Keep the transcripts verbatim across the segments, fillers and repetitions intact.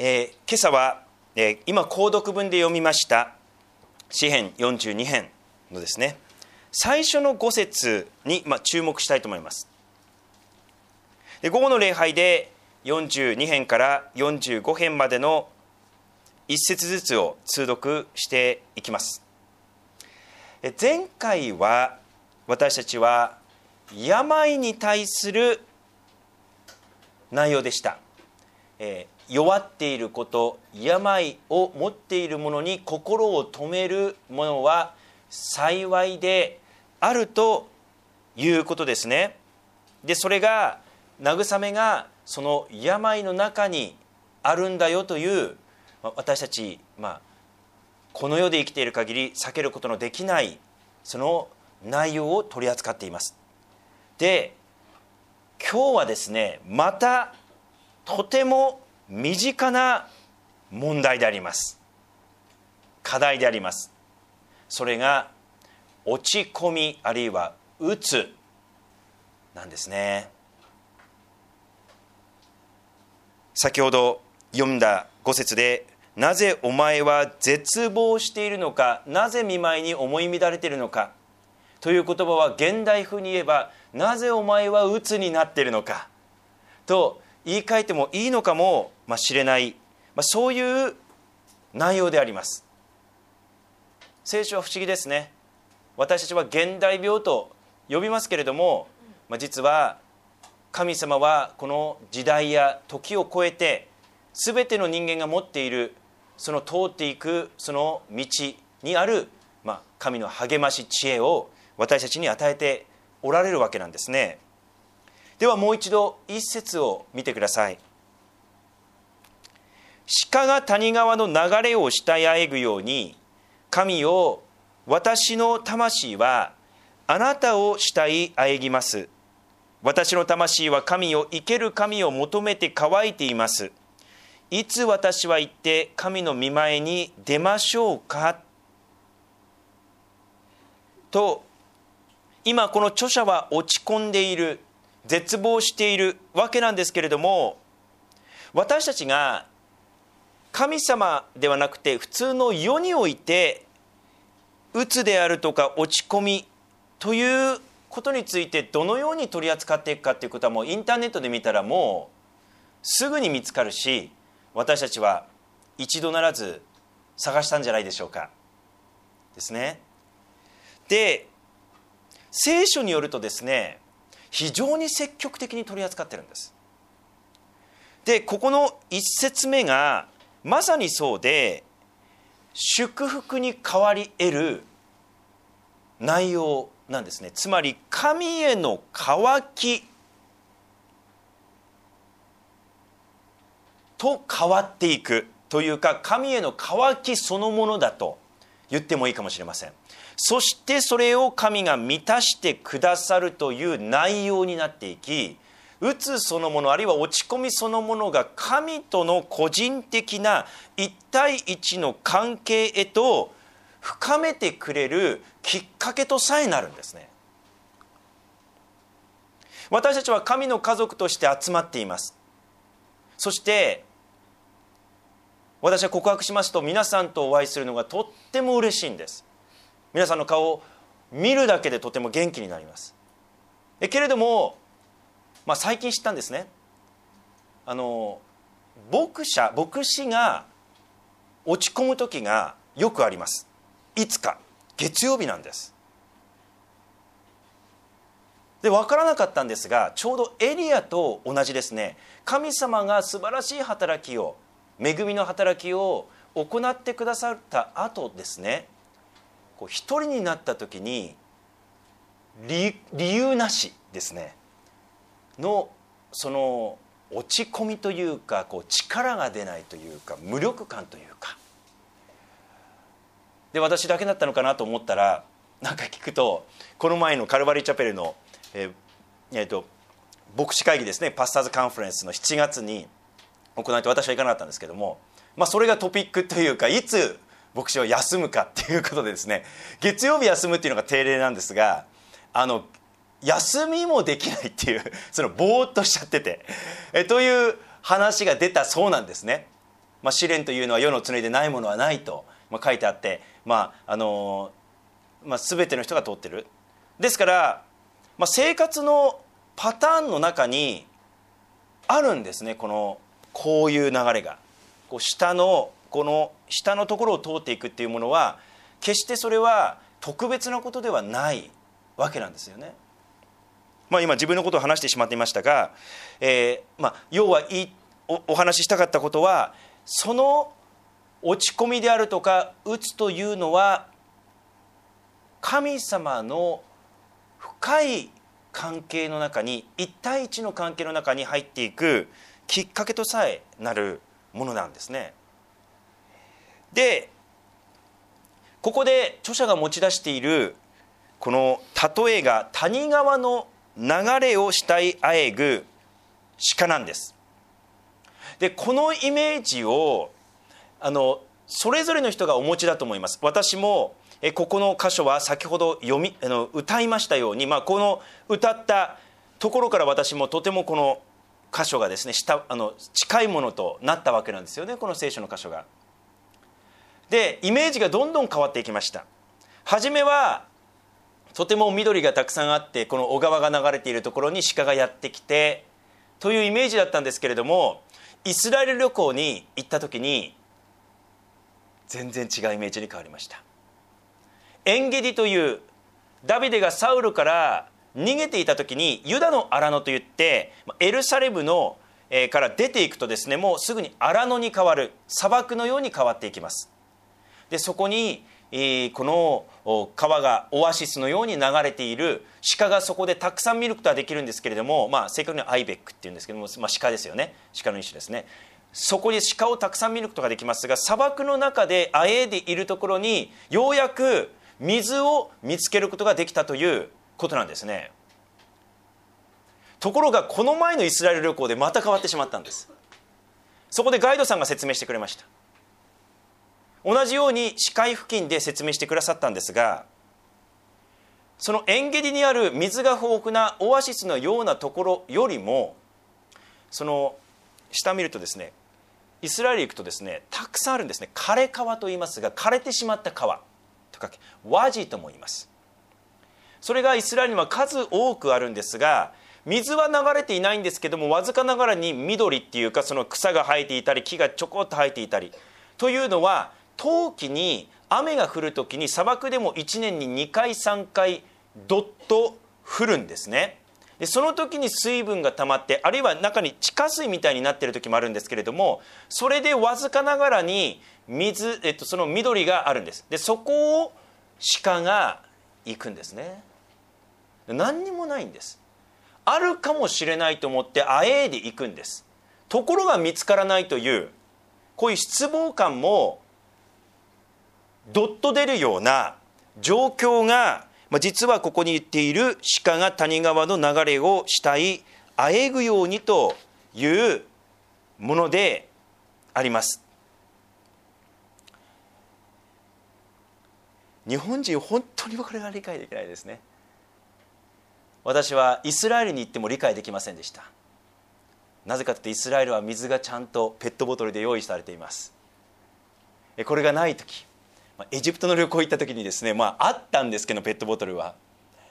えー、今朝は、えー、今購読文で読みました詩編よんじゅうに編のですね、最初のご節に、まあ、注目したいと思います。で、午後の礼拝でよんじゅうに編からよんじゅうご編までの一節ずつを通読していきます。前回は私たちは病に対する内容でした。えー弱っていること、病を持っている者に心を止めるものは幸いであるということですね。で、それが慰めがその病の中にあるんだよという、私たち、まあ、この世で生きている限り避けることのできないその内容を取り扱っています。で、今日はですね、またとても身近な問題であります。課題であります。それが落ち込みあるいはうつなんですね。先ほど読んだご節で、なぜお前は絶望しているのか、なぜ見舞いに思い乱れているのかという言葉は現代風に言えば、なぜお前はうつになっているのかと言い換えてもいいのかもしれない、まあ、そういう内容であります。聖書は不思議ですね。私たちは現代病と呼びますけれども、まあ、実は神様はこの時代や時を超えて全ての人間が持っているその通っていくその道にある、まあ、神の励まし知恵を私たちに与えておられるわけなんですね。ではもう一度一節を見てください。鹿が谷川の流れを従えぐように、神よ、私の魂はあなたを慕いあえぎます。私の魂は神を、生ける神を求めて乾いています。いつ私は行って神の御前に出ましょうかと、今この著者は落ち込んでいる、絶望しているわけなんですけれども、私たちが神様ではなくて普通の世においてうつであるとか落ち込みということについてどのように取り扱っていくかということは、もうインターネットで見たらもうすぐに見つかるし、私たちは一度ならず探したんじゃないでしょうかですね。で、聖書によるとですね、非常に積極的に取り扱ってるんです。で、ここの一節目がまさにそうで、祝福に変わり得る内容なんですね。つまり神への渇きと変わっていくというか、神への渇きそのものだと言ってもいいかもしれません。そしてそれを神が満たしてくださるという内容になっていき、うつそのものあるいは落ち込みそのものが神との個人的な一対一の関係へと深めてくれるきっかけとさえなるんですね。私たちは神の家族として集まっています。そして私は告白しますと、皆さんとお会いするのがとっても嬉しいんです。皆さんの顔を見るだけでとても元気になります。えけれども、まあ、最近知ったんですね。あの牧者牧師が落ち込む時がよくあります。いつか月曜日なんです。で、分からなかったんですが、ちょうどエリアと同じですね。神様が素晴らしい働きを、恵みの働きを行ってくださった後ですね、こう一人になった時に 理, 理由なしですねのその落ち込みというか、こう力が出ないというか、無力感というかで、私だけだったのかなと思ったら、なんか聞くと、この前のカルバリーチャペルの、えーえー、と牧師会議ですね、パスターズカンファレンスのしちがつに行われて、私は行かなかったんですけども、まあ、それがトピックというか、いつ牧師は休むかっていうことでですね、月曜日休むっていうのが定例なんですが、あの休みもできないっていう、そのぼーっとしちゃっててえという話が出たそうなんですね。 まあ、試練というのは世の常でないものはないと、まあ、書いてあって、まああのまあ、全ての人が通ってる。ですから、まあ、生活のパターンの中にあるんですね、このこういう流れが。こう下のこの下のところを通っていくっていうものは決してそれは特別なことではないわけなんですよね。まあ、今自分のことを話してしまっていましたが、えーまあ、要はいい お, お話ししたかったことは、その落ち込みであるとか鬱というのは神様の深い関係の中に、一対一の関係の中に入っていくきっかけとさえなるものなんですね。で、ここで著者が持ち出しているこの例えが谷川の流れを慕いあえぐ鹿なんです。で、このイメージをあのそれぞれの人がお持ちだと思います。私もえここの箇所は先ほど読みあの歌いましたように、まあ、この歌ったところから私もとてもこの箇所がですね、したあの近いものとなったわけなんですよね、この聖書の箇所が。で、イメージがどんどん変わっていきました。初めはとても緑がたくさんあって、この小川が流れているところに鹿がやってきてというイメージだったんですけれども、イスラエル旅行に行った時に全然違うイメージに変わりました。エンゲディというダビデがサウルから逃げていた時に、ユダの荒野といってエルサレムの、えー、から出ていくとですね、もうすぐに荒野に変わる、砂漠のように変わっていきます。で、そこに、えー、この川がオアシスのように流れている、鹿がそこでたくさん見ることはできるんですけれども、まあ、正確にはアイベックっていうんですけども、まあ、鹿ですよね、鹿の一種ですね。そこに鹿をたくさん見ることができますが、砂漠の中であえいでいるところにようやく水を見つけることができたということなんですね。ところがこの前のイスラエル旅行でまた変わってしまったんです。そこでガイドさんが説明してくれました。同じように視界付近で説明してくださったんですが、そのエンゲディにある水が豊富なオアシスのようなところよりも、その下を見るとですね、イスラエル行くとですね、たくさんあるんですね。枯れ川と言いますが、枯れてしまった川とかワジとも言います。それがイスラエルには数多くあるんですが、水は流れていないんですけども、わずかながらに緑っていうか、その草が生えていたり木がちょこっと生えていたりというのは、冬季に雨が降るときに砂漠でもいちねんににかいさんかいどっと降るんですね。で、その時に水分が溜まって、あるいは中に地下水みたいになっている時もあるんですけれども、それでわずかながらに水、えっと、その緑があるんです。で、そこを鹿が行くんですね。何にもないんです。あるかもしれないと思ってあえいで行くんです。ところが見つからないという、こういう失望感もどっと出るような状況が、まあ、実はここに言っている鹿が谷川の流れを慕いあえぐようにというものであります。日本人本当にこれが理解できないですね。私はイスラエルに行っても理解できませんでした。なぜかというと、イスラエルは水がちゃんとペットボトルで用意されています。これがないとき、エジプトの旅行行ったときにですね、まああったんですけど、ペットボトルは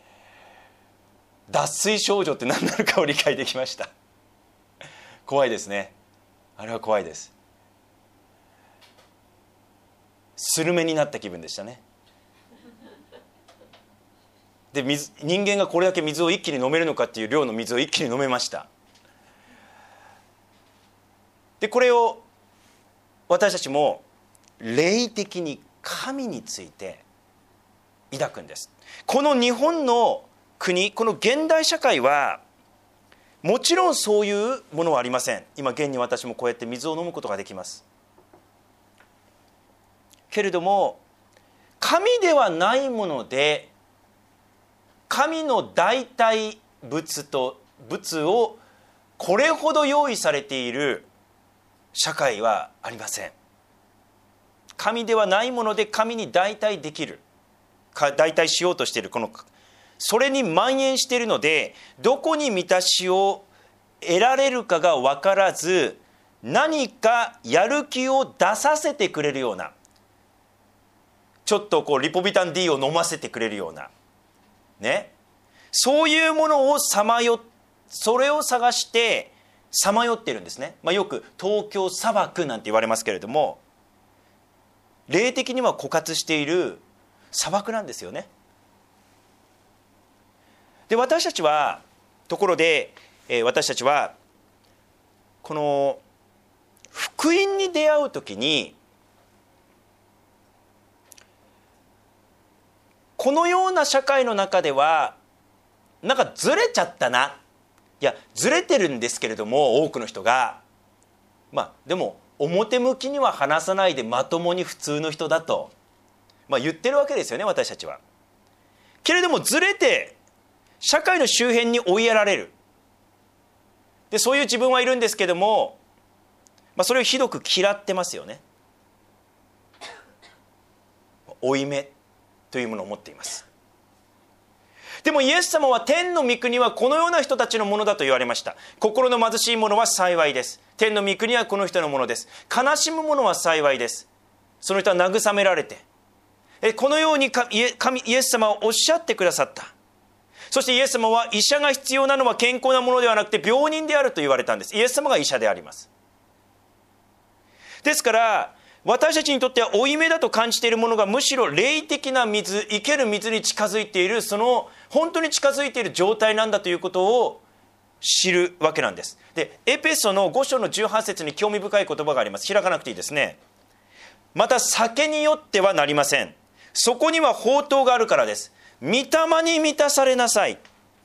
脱水症状って何なのかを理解できました。怖いですね。あれは怖いです。スルメになった気分でしたね。で、水人間がこれだけ水を一気に飲めるのかっていう量の水を一気に飲めました。で、これを私たちも霊的に神について抱くんです。この日本の国、この現代社会はもちろんそういうものはありません。今現に私もこうやって水を飲むことができます。けれども、神ではないもので神の代替物と物をこれほど用意されている社会はありません。神ではないもので神に代替できる、代替しようとしている、このそれに蔓延しているので、どこに満たしを得られるかが分からず、 何かやる気を出させてくれるような、ちょっとこうリポビタン D を飲ませてくれるようなね、そういうものをさまよそれを探してさまよっているんですね。まあ、よく東京砂漠なんて言われますけれども、霊的には枯渇している砂漠なんですよね。で、私たちはところで、えー、私たちはこの福音に出会うときに、このような社会の中ではなんかずれちゃったな、いやずれてるんですけれども、多くの人がまあでも表向きには話さないでまともに普通の人だと、まあ、言ってるわけですよね、私たちは。けれどもずれて社会の周辺に追いやられる。でそういう自分はいるんですけども、まあ、それをひどく嫌ってますよね。負い目というものを持っています。でもイエス様は天の御国はこのような人たちのものだと言われました。心の貧しい者は幸いです。天の御国はこの人のものです。悲しむ者は幸いです。その人は慰められて、えこのように神イエス様はおっしゃってくださった。そしてイエス様は医者が必要なのは健康なものではなくて病人であると言われたんです。イエス様が医者であります。ですから私たちにとっては負い目だと感じているものが、むしろ霊的な水、生ける水に近づいている、その本当に近づいている状態なんだということを知るわけなんです。でエペソのご章のじゅうはち節に興味深い言葉があります。開かなくていいですね。また酒によってはなりません。そこには法灯があるからです。御霊に満たされなさい。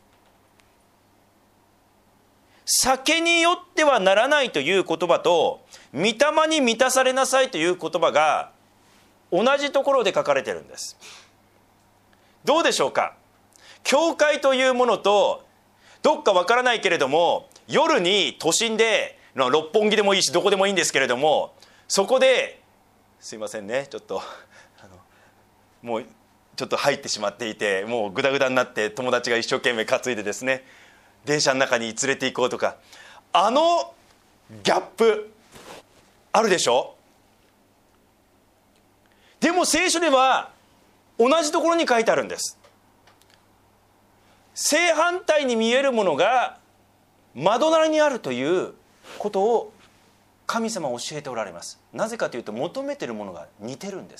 酒によってはならないという言葉と、御霊に満たされなさいという言葉が同じところで書かれているんです。どうでしょうか。教会というものと、どっかわからないけれども夜に都心で、六本木でもいいしどこでもいいんですけれども、そこですいませんね、ちょっとあのもうちょっと入ってしまっていて、もうグダグダになって友達が一生懸命担いでですね、電車の中に連れて行こうとか、あのギャップあるでしょ。でも聖書では同じところに書いてあるんです。正反対に見えるものが窓なりにあるということを神様は教えておられます。なぜかというと、求めているものが似てるんです。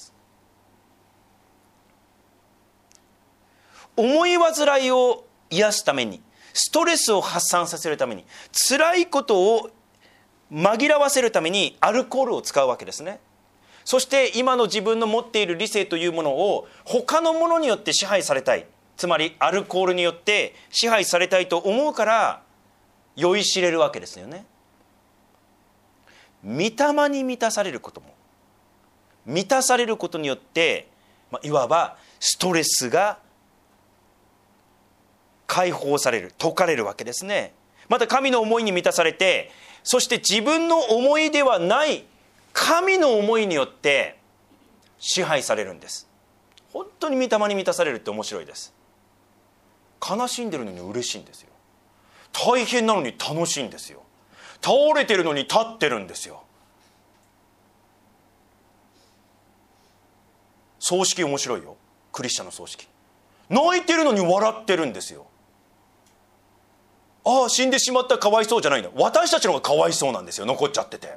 思い煩いを癒すために、ストレスを発散させるために、辛いことを紛らわせるためにアルコールを使うわけですね。そして今の自分の持っている理性というものを他のものによって支配されたい、つまりアルコールによって支配されたいと思うから酔いしれるわけですよね。御霊に満たされることも、満たされることによって、まあ、いわばストレスが解放される、解かれるわけですね。また神の思いに満たされて、そして自分の思いではない神の思いによって支配されるんです。本当に御霊に満たされるって面白いです。悲しんでるのに嬉しいんですよ。大変なのに楽しいんですよ。倒れてるのに立ってるんですよ。葬式面白いよ。クリスチャンの葬式、泣いてるのに笑ってるんですよ。ああ死んでしまったかわいそうじゃないの、私たちの方がかわいそうなんですよ、残っちゃってて。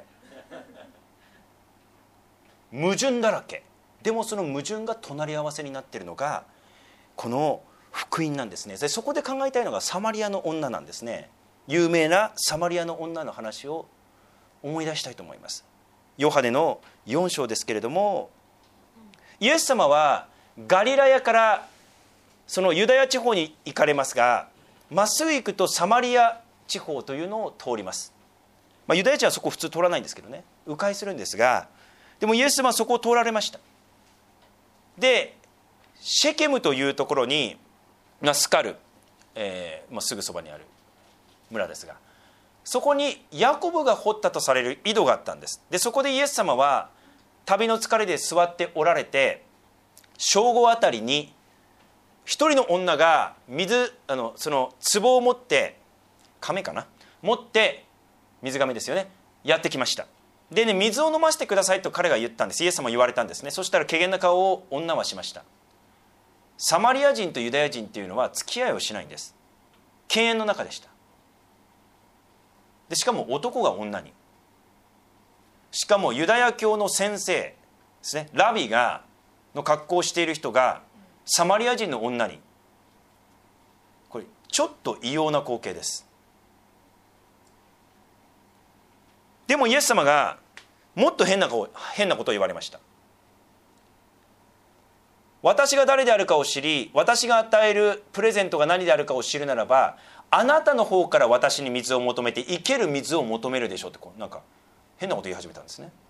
矛盾だらけ。でもその矛盾が隣り合わせになっているのがこの福音なんですね。でそこで考えたいのがサマリアの女なんですね。有名なサマリアの女の話を思い出したいと思います。ヨハネのよん章ですけれども、イエス様はガリラヤからそのユダヤ地方に行かれますが、まっすぐ行くとサマリア地方というのを通ります。まあ、ユダヤ人はそこを普通通らないんですけどね、迂回するんですが、でもイエス様はそこを通られました。でシェケムというところに、まあ、スカル、えーまあ、すぐそばにある村ですが、そこにヤコブが掘ったとされる井戸があったんです。でそこでイエス様は旅の疲れで座っておられて、正午あたりに一人の女が水あのその壺を持って、亀かな持って、水亀ですよね、 やってきました。でね、水を飲ませてくださいと彼が言ったんです。イエス様言われたんですね。そしたら怪げな顔を女はしました。サマリア人とユダヤ人というのは付き合いをしないんです。犬猿の中でした。でしかも男が女に、しかもユダヤ教の先生ですね、ラビがの格好をしている人がサマリア人の女に、これちょっと異様な光景です。でもイエス様がもっと変なこと、変なことを言われました。私が誰であるかを知り、私が与えるプレゼントが何であるかを知るならば、あなたの方から私に水を求めて生ける水を求めるでしょうって、こうなんか変なこと言い始めたんですね。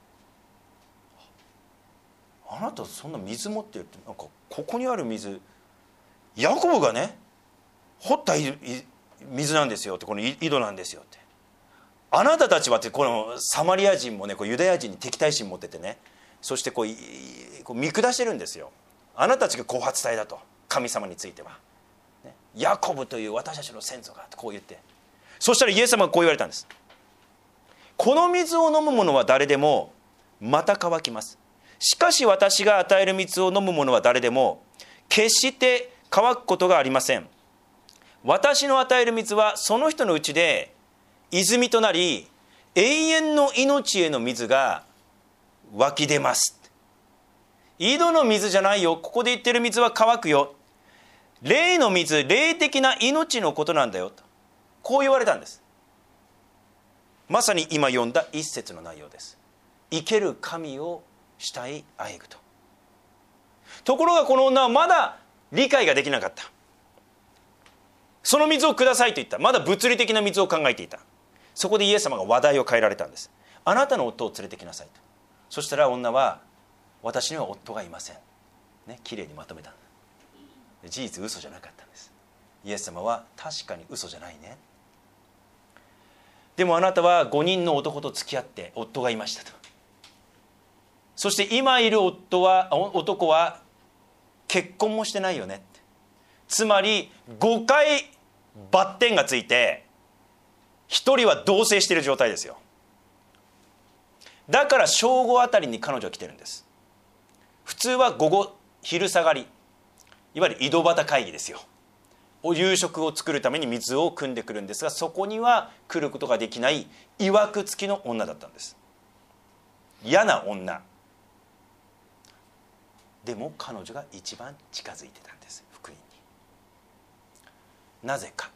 あなたそんな水持ってるって、なんかここにある水、ヤコブがね掘った水なんですよって、この井戸なんですよって。あなたたちはって、このサマリア人もね、こうユダヤ人に敵対心持っててね、そしてこうこう見下してるんですよ。あなたたちが後発隊だと、神様については、ね、ヤコブという私たちの先祖がとこう言って、そしたらイエス様がこう言われたんです。この水を飲む者は誰でもまた乾きます。しかし私が与える水を飲む者は誰でも決して乾くことがありません。私の与える水はその人のうちで泉となり、永遠の命への水が湧き出ます。井戸の水じゃないよ、ここで言ってる水は乾くよ、霊の水、霊的な命のことなんだよと、こう言われたんです。まさに今読んだ一節の内容です。生ける神を慕いあえぐと。ところがこの女はまだ理解ができなかった。その水をくださいと言った。まだ物理的な水を考えていた。そこでイエス様が話題を変えられたんです。あなたの夫を連れてきなさいと。そしたら女は、私には夫がいません、ね、きれいにまとめた。事実嘘じゃなかったんです。イエス様は確かに嘘じゃないね、でもあなたはごにんの男と付き合って夫がいましたと。そして今いる夫は男は結婚もしてないよねって。つまりごかいバッテンがついてひとりは同棲している状態ですよ。だから正午あたりに彼女は来てるんです。普通は午後昼下がり、いわゆる井戸端会議ですよ。夕食を作るために水を汲んでくるんですが、そこには来ることができないいわくつきの女だったんです。嫌な女でも彼女が一番近づいてたんです、福音に。なぜか、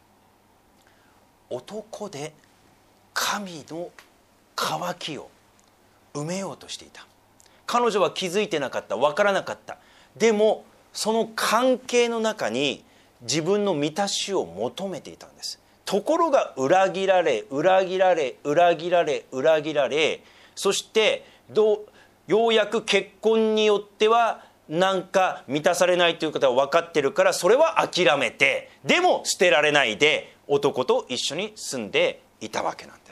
男で神の渇きを埋めようとしていた。彼女は気づいてなかった、分からなかった。でもその関係の中に自分の満たしを求めていたんです。ところが裏切られ裏切られ裏切られ裏切られ、そしてどうようやく結婚によってはなんか満たされないということは分かってるから、それは諦めて、でも捨てられないで男と一緒に住んでいたわけなんです。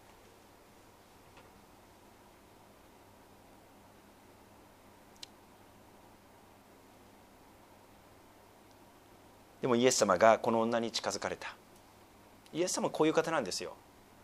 でもイエス様がこの女に近づかれた。イエス様はこういう方なんですよ。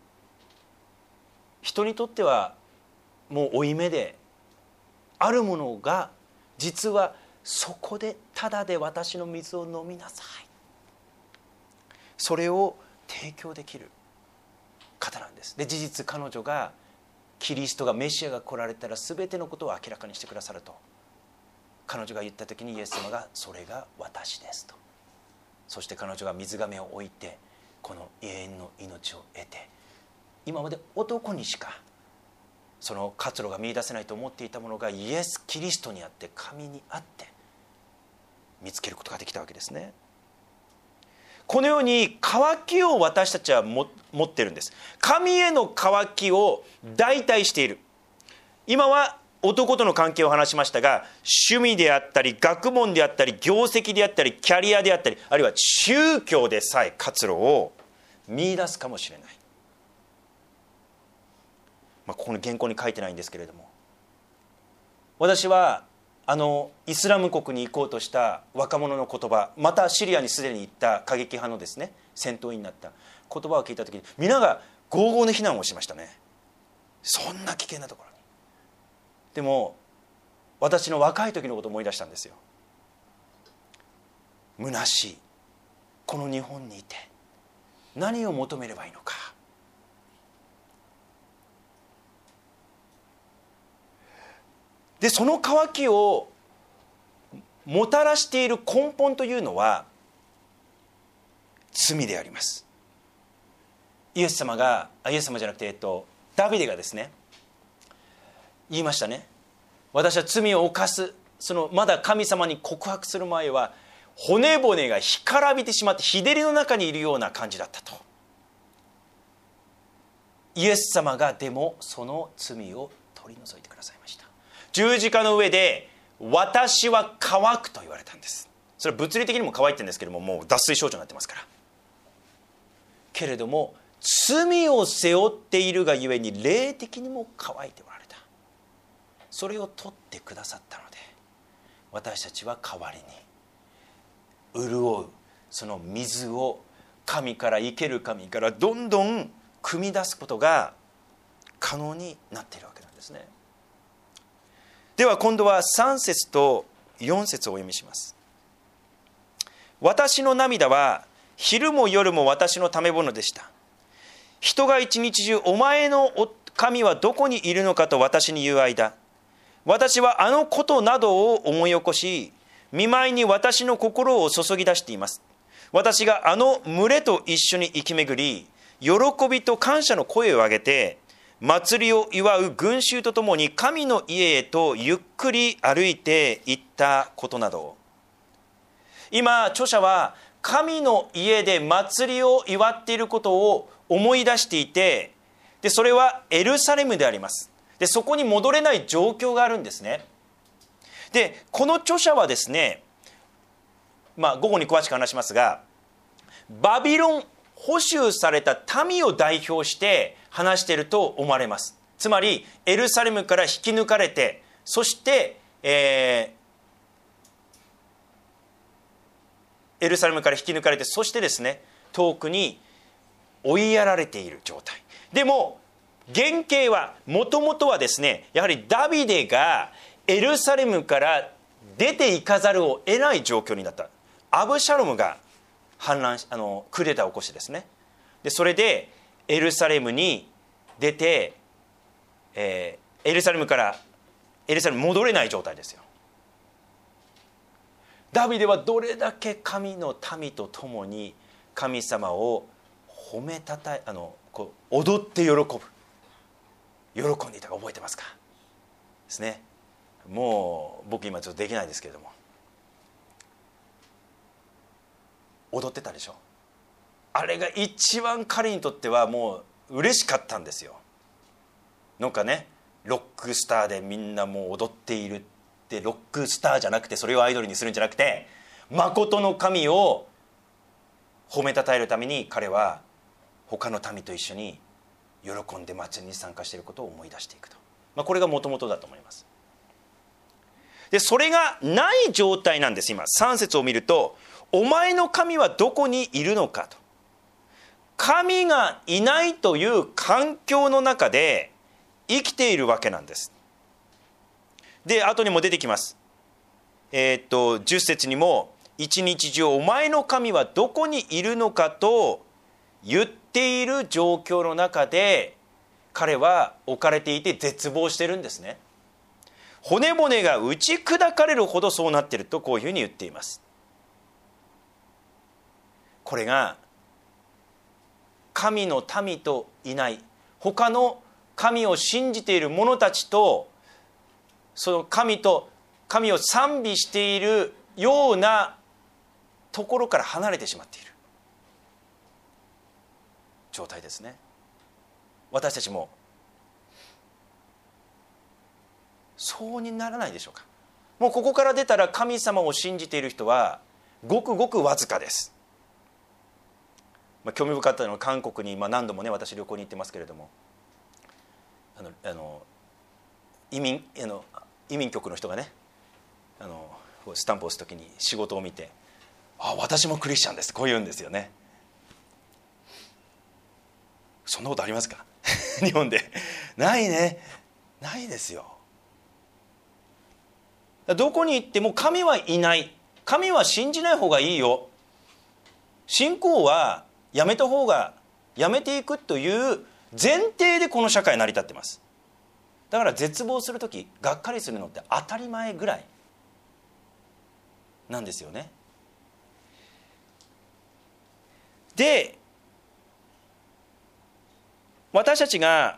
人にとってはもう負い目であるものが、実はそこでただで私の水を飲みなさい、それを提供できる方なんです。で、事実彼女がキリストがメシアが来られたら全てのことを明らかにしてくださると彼女が言った時に、イエス様がそれが私ですと。そして彼女が水がめを置いてこの永遠の命を得て、今まで男にしかその活路が見出せないと思っていたものがイエス・キリストにあって、神にあって見つけることができたわけですね。このように渇きを私たちはも持ってるんです。神への渇きを代替している。今は男との関係を話しましたが、趣味であったり学問であったり業績であったりキャリアであったり、あるいは宗教でさえ活路を見出すかもしれない。まあ、ここの原稿に書いてないんですけれども、私はあのイスラム国に行こうとした若者の言葉、またシリアにすでに行った過激派のですね戦闘員になった言葉を聞いた時に、皆が轟々の非難をしましたね。 そんな危険なところに。でも私の若い時のことを思い出したんですよ。虚しいこの日本にいて何を求めればいいのか。でその渇きをもたらしている根本というのは罪であります。イエス様がイエス様じゃなくて、えっと、ダビデがですね言いましたね。私は罪を犯す、そのまだ神様に告白する前は骨骨が干からびてしまって日照りの中にいるような感じだったと。イエス様がでもその罪を取り除いてくださいました。十字架の上で私は乾くと言われたんです。それは物理的にも乾いてるんですけれども、もう脱水症状になってますから。けれども罪を背負っているがゆえに霊的にも乾いておられた。それを取ってくださったので、私たちは代わりに潤うその水を神から生ける神からどんどん汲み出すことが可能になっているわけなんですね。では今度はさん節とよん節をお読みします。私の涙は昼も夜も私のため物でした。人が一日中お前の神はどこにいるのかと私に言う間、私はあのことなどを思い起こし、見舞いに私の心を注ぎ出しています。私があの群れと一緒に生き巡り、喜びと感謝の声を上げて、祭りを祝う群衆とともに神の家へとゆっくり歩いていったことなど。今著者は神の家で祭りを祝っていることを思い出していて、でそれはエルサレムであります。でそこに戻れない状況があるんですね。でこの著者はですね、まあ午後に詳しく話しますが、バビロン捕囚された民を代表して話していると思われます。つまりエルサレムから引き抜かれて、そして、えー、エルサレムから引き抜かれて、そしてですね遠くに追いやられている状態。でも原型はもともとはですね、やはりダビデがエルサレムから出ていかざるを得ない状況になった。アブシャロムが反乱あのクーデターを起こしてですね、でそれでエルサレムに出て、えー、エルサレムからエルサレムに戻れない状態ですよ。ダビデはどれだけ神の民と共に神様を褒めたたえあのこう踊って喜ぶ喜んでいたか覚えてますかですね。もう僕今ちょっとできないですけれども、踊ってたでしょ。あれが一番彼にとってはもう嬉しかったんですよ。なんかね、ロックスターでみんなもう踊っているって、ロックスターじゃなくてそれをアイドルにするんじゃなくて、誠の神を褒めたたえるために彼は他の民と一緒に喜んで祭りに参加していることを思い出していくと、まあ、これがもともとだと思います。でそれがない状態なんです。今さん節を見ると、お前の神はどこにいるのかと。神がいないという環境の中で生きているわけなんです。で後にも出てきます。えー、っとじゅっ節にも、一日中お前の神はどこにいるのかと言っている状況の中で彼は置かれていて絶望してるんですね。骨骨が打ち砕かれるほどそうなっていると、こういうふうに言っています。これが神の民といない他の神を信じている者たちと、その神と神を賛美しているようなところから離れてしまっている状態ですね。私たちもそうにならないでしょうか。もうここから出たら神様を信じている人はごくごくわずかです。まあ、興味深かったのは韓国に、まあ、何度もね私旅行に行ってますけれども、あのあの移民あの移民局の人がね、あのスタンプを押すときに仕事を見て、あ私もクリスチャンですこう言うんですよね。そんなことありますか日本でないね、ないですよ。どこに行っても神はいない、神は信じない方がいいよ、信仰はやめた方が、やめていくという前提でこの社会成り立ってます。だから絶望するとき、がっかりするのって当たり前ぐらいなんですよね。で、私たちが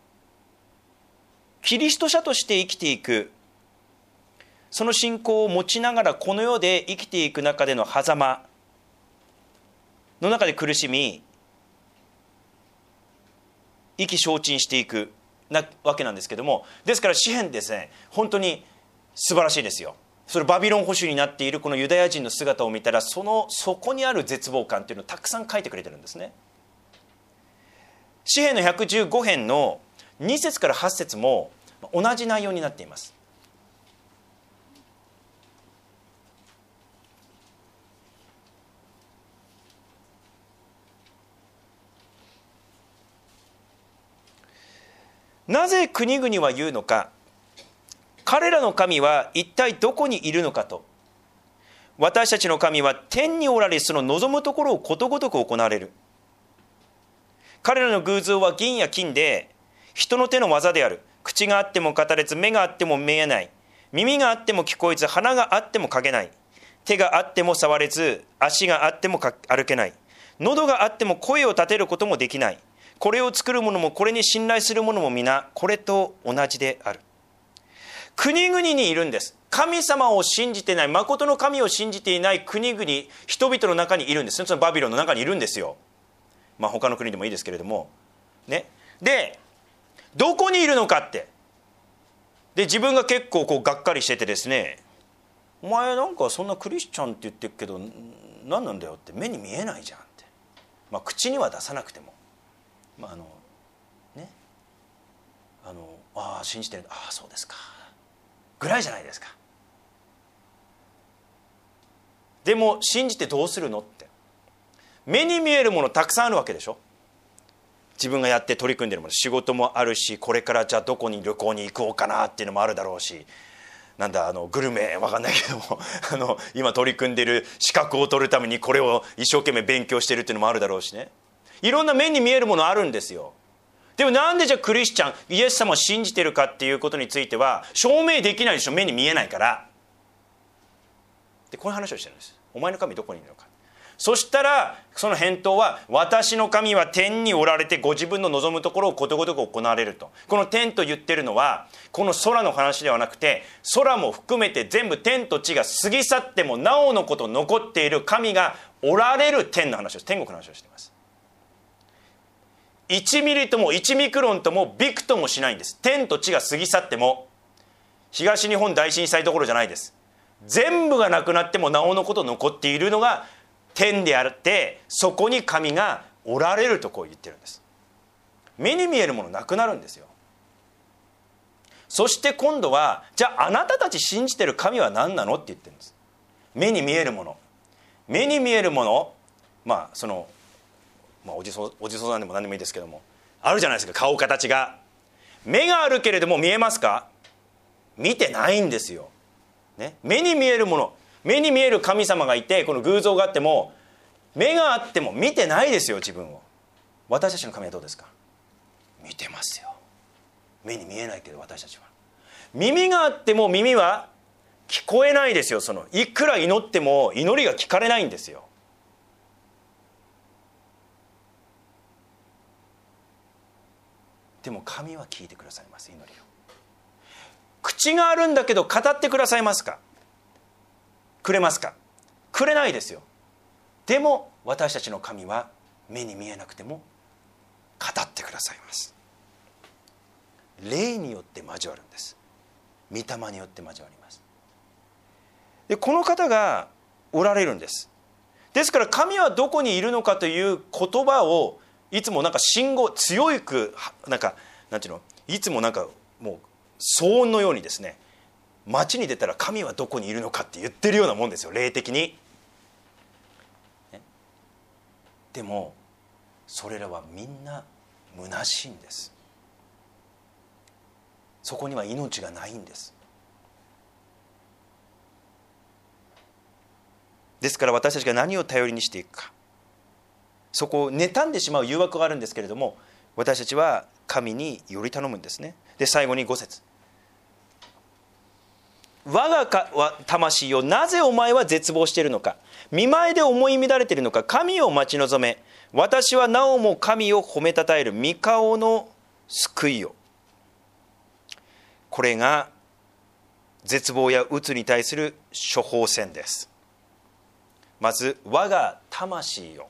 キリスト者として生きていく、その信仰を持ちながらこの世で生きていく中での狭間の中で苦しみ、意気消沈していくなわけなんですけども、ですから詩編ですね、本当に素晴らしいですよ。それバビロン捕囚になっているこのユダヤ人の姿を見たら、そのそこにある絶望感というのをたくさん書いてくれてるんですね。詩編のひゃくじゅうご編のに節からはち節も同じ内容になっています。なぜ国々は言うのか、彼らの神は一体どこにいるのかと。私たちの神は天におられ、その望むところをことごとく行われる。彼らの偶像は銀や金で、人の手の技である。口があっても語れず、目があっても見えない。耳があっても聞こえず、鼻があっても嗅げない。手があっても触れず、足があっても歩けない。喉があっても声を立てることもできない。これを作る者もこれに信頼する者も皆これと同じである。国々にいるんです。神様を信じていない、誠の神を信じていない国々、人々の中にいるんです。そのバビロンの中にいるんですよ。まあ他の国でもいいですけれどもね。で、どこにいるのかって、で自分が結構こうがっかりしててですね、お前なんかそんなクリスチャンって言ってるけど何なんだよって、目に見えないじゃんって、まあ口には出さなくても、まああのね、あのああ信じてる、ああそうですかぐらいじゃないですか。でも信じてどうするのって、目に見えるものたくさんあるわけでしょ。自分がやって取り組んでるもの、仕事もあるし、これからじゃあどこに旅行に行こうかなっていうのもあるだろうし、なんだあのグルメわかんないけどもあの今取り組んでる資格を取るためにこれを一生懸命勉強してるっていうのもあるだろうしね、いろんな目に見えるものあるんですよ。でもなんでじゃあクリスチャン、イエス様を信じてるかっていうことについては証明できないでしょ、目に見えないから。でこういう話をしてるんです。お前の神どこにいるのか。そしたらその返答は、私の神は天におられてご自分の望むところをことごとく行われると。この天と言ってるのはこの空の話ではなくて、空も含めて全部天と地が過ぎ去ってもなおのこと残っている神がおられる天の話を、天国の話をしています。いちミリともいちミクロンともびくともしないんです。天と地が過ぎ去っても。東日本大震災どころじゃないです。全部がなくなってもなおのこと残っているのが天であって、そこに神がおられるとこう言ってるんです。目に見えるものなくなるんですよ。そして今度は、じゃああなたたち信じてる神は何なのって言ってるんです。目に見えるもの、目に見えるもの、まあそのまあ、おじそおじそなんでも何でもいいですけども、あるじゃないですか、顔形が。目があるけれども見えますか？見てないんですよ、ね、目に見えるもの、目に見える神様がいて、この偶像があっても、目があっても見てないですよ、自分を。私たちの神はどうですか？見てますよ。目に見えないけど私たちは。耳があっても耳は聞こえないですよ。そのいくら祈っても祈りが聞かれないんですよ。でも神は聞いてくださいます、祈りを。口があるんだけど語ってくださいますか？くれますか？くれないですよ。でも私たちの神は目に見えなくても語ってくださいます。霊によって交わるんです。御霊によって交わります。でこの方がおられるんです。ですから神はどこにいるのかという言葉をいつもなんか信号強くなんかなんていうの、いつもなんかもう騒音のようにですね、街に出たら神はどこにいるのかって言ってるようなもんですよ、霊的に。でもそれらはみんな虚しいんです。そこには命がないんです。ですから私たちが何を頼りにしていくか、そこを妬んでしまう誘惑があるんですけれども、私たちは神により頼むんですね。で最後にご節、我がか魂よ、なぜお前は絶望しているのか、見舞いで思い乱れているのか、神を待ち望め、私はなおも神を褒めたたえる、御顔の救いよ。これが絶望や鬱に対する処方箋です。まず我が魂よ、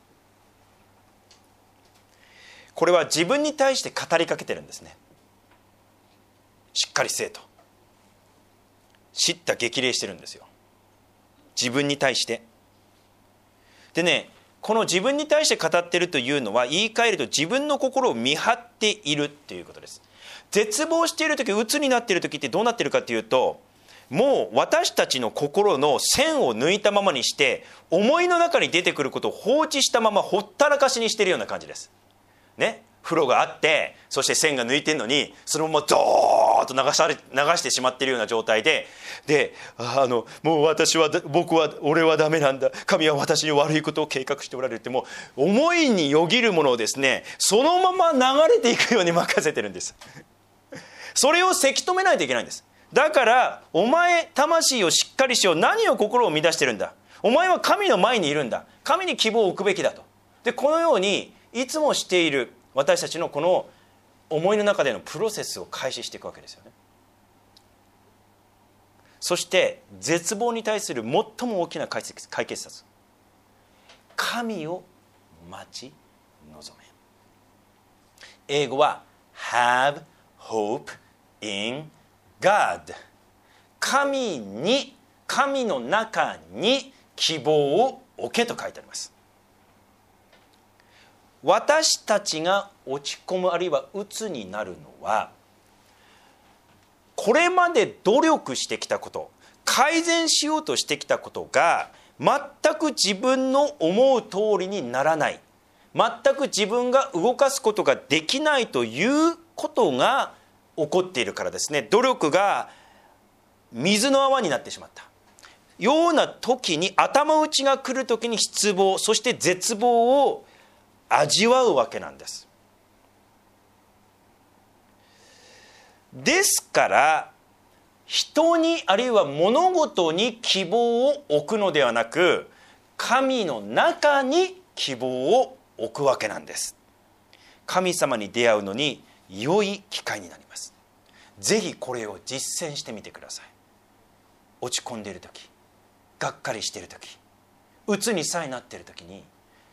これは自分に対して語りかけてるんですね。しっかりせえと叱咤激励してるんですよ、自分に対して。でね、この自分に対して語ってるというのは、言い換えると自分の心を見張っているっていうことです。絶望している時、鬱になっている時ってどうなっているかというと、もう私たちの心の線を抜いたままにして、思いの中に出てくることを放置したままほったらかしにしているような感じですね。風呂があって、そして線が抜いてるのに、そのままドーッと流され流してしまっているような状態で、で、あのもう私は僕は俺はダメなんだ、神は私に悪いことを計画しておられるって、もう思いによぎるものをですね、そのまま流れていくように任せてるんです。それをせき止めないといけないんです。だからお前魂をしっかりしよう、何を心を乱してるんだ、お前は神の前にいるんだ、神に希望を置くべきだと。でこのようにいつもしている私たちのこの思いの中でのプロセスを開始していくわけですよね。そして絶望に対する最も大きな解決解決策、神を待ち望め。英語は Have hope in God。 神に、神の中に希望を置けと書いてあります。私たちが落ち込む、あるいは鬱になるのは、これまで努力してきたこと、改善しようとしてきたことが全く自分の思う通りにならない、全く自分が動かすことができないということが起こっているからですね。努力が水の泡になってしまったような時に、頭打ちが来る時に失望、そして絶望を味わうわけなんです。ですから人に、あるいは物事に希望を置くのではなく、神の中に希望を置くわけなんです。神様に出会うのに良い機会になります。ぜひこれを実践してみてください。落ち込んでいる時、がっかりしている時、鬱にさえなっている時に、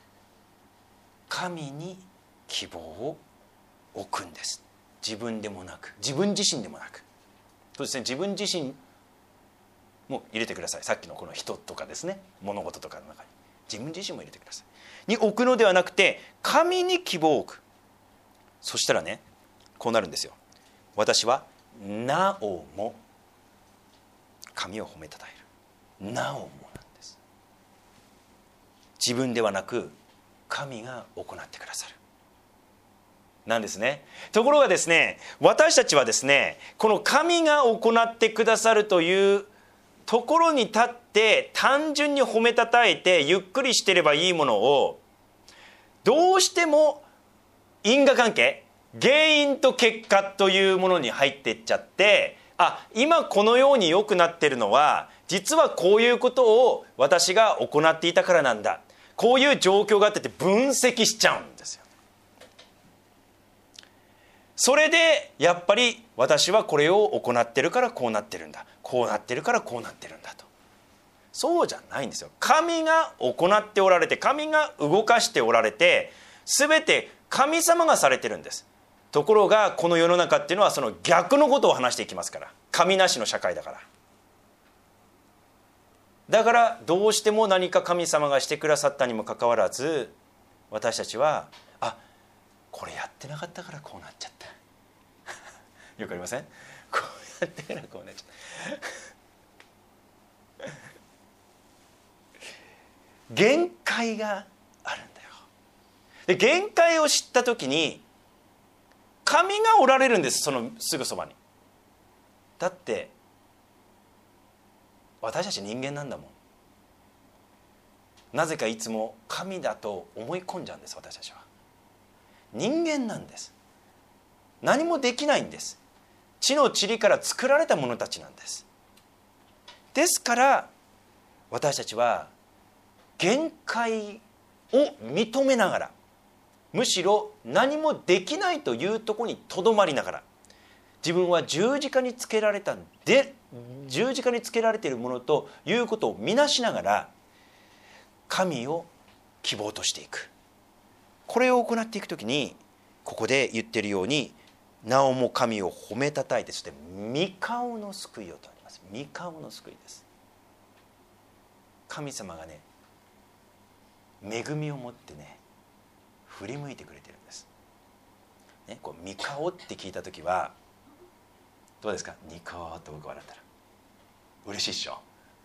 神に希望を置くんです。自分でもなく、自分自身でもなく、そうですね、自分自身も入れてください。さっきのこの人とかですね、物事とかの中に自分自身も入れてください。に置くのではなくて、神に希望を置く。そしたらね、こうなるんですよ。私はなおも神を褒めたたえる。なおもなんです。自分ではなく神が行ってくださるなんですね。ところがですね、私たちはですね、この神が行ってくださるというところに立って単純に褒めたたえてゆっくりしていればいいものを、どうしても因果関係、原因と結果というものに入っていっちゃって、あ、今このように良くなっているのは実はこういうことを私が行っていたからなんだ、こういう状況があってって分析しちゃうんですよ。それでやっぱり私はこれを行ってるからこうなってるんだ、こうなってるからこうなってるんだと。そうじゃないんですよ。神が行っておられて、神が動かしておられて、全て神様がされてるんです。ところがこの世の中っていうのはその逆のことを話していきますから、神なしの社会だから。だからどうしても何か神様がしてくださったにもかかわらず、私たちはあ、これやってなかったからこうなっちゃったよくありません？こうやってからこうなっちゃった限界があるんだよ。で限界を知った時に神がおられるんです。そのすぐそばに。だって私たち人間なんだもん。なぜかいつも神だと思い込んじゃうんです。私たちは人間なんです。何もできないんです。地の塵から作られた者たちなんです。ですから私たちは限界を認めながら、むしろ何もできないというところにとどまりながら、自分は十字架につけられたんで十字架につけられているものということを見なしながら、神を希望としていく。これを行っていくときに、ここで言っているように、なおも神を褒めたたえて、そして御顔の救いをとあります。御顔の救いです。神様がね、恵みを持ってね、振り向いてくれてるんです、ね、こう御顔って聞いたときはどうですか？ニコーっと僕笑ったら嬉しいっしょ。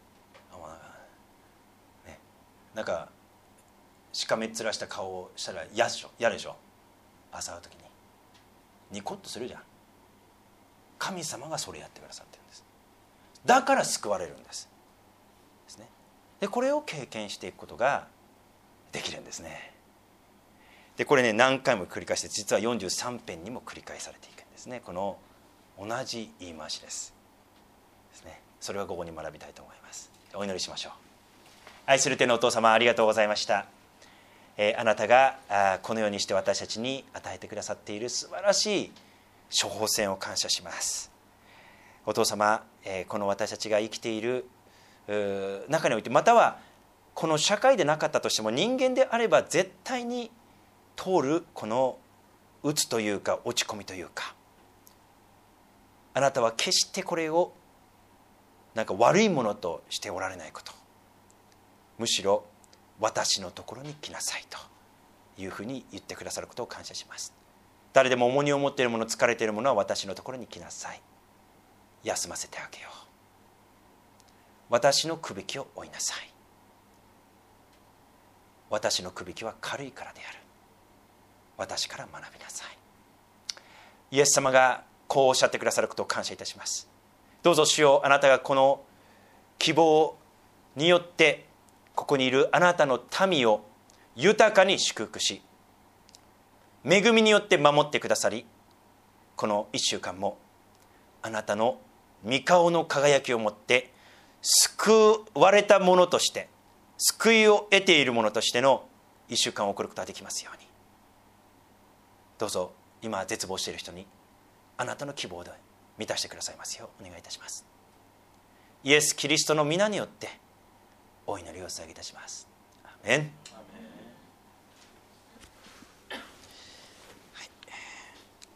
ね、なんかしかめっ面した顔をしたら嫌でしょ、嫌でしょ。朝会うときにニコッとするじゃん。神様がそれやってくださってるんです。だから救われるんですですね。でこれを経験していくことができるんですね。でこれね、何回も繰り返して、実はよんじゅうさん編にも繰り返されていくんですね。この同じ言い回しですですね。それは午後に学びたいと思います。お祈りしましょう。愛する天のお父様、ありがとうございました。えー、あなたがあこのようにして私たちに与えてくださっている素晴らしい処方箋を感謝します。お父様、えー、この私たちが生きている中において、またはこの社会でなかったとしても、人間であれば絶対に通るこの鬱というか落ち込みというか、あなたは決してこれをなんか悪いものとしておられないこと、むしろ私のところに来なさいというふうに言ってくださることを感謝します。誰でも重荷を持っている者、疲れている者は私のところに来なさい。休ませてあげよう。私のくびきを負いなさい。私のくびきは軽いからである。私から学びなさい。イエス様がこうおっしゃってくださることを感謝いたします。どうぞ主よ、あなたがこの希望によってここにいるあなたの民を豊かに祝福し、恵みによって守ってくださり、この一週間もあなたの御顔の輝きをもって救われた者として、救いを得ている者としての一週間を送ることができますように。どうぞ今絶望している人にあなたの希望で満たしてくださいますようお願いいたします。イエス・キリストの皆によってお祈りを捧げいたします。アーメン。